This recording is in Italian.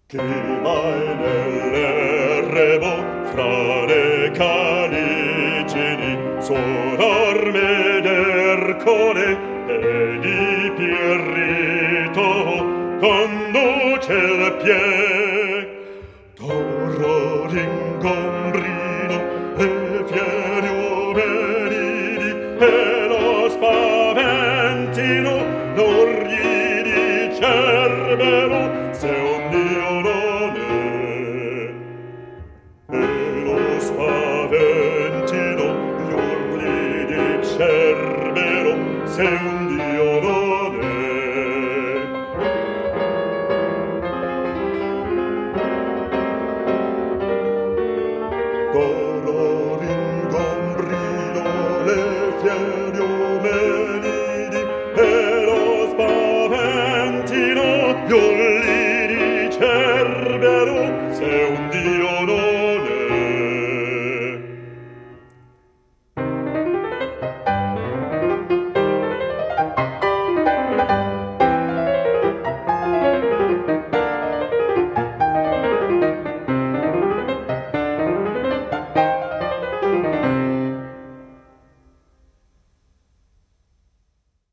Chi mai nell'errebo fra le caligini suonar medercole e di Pierrito conduce il pie d'oro l'ingombrino e fieri uomini e lo spaventino l'orgli di Cerbero se un Dio non è e lo spaventino gli urli di Cerbero se un Dio non è. D'oro l'ingombrino le fieri omenidi e lo spaventino gli urli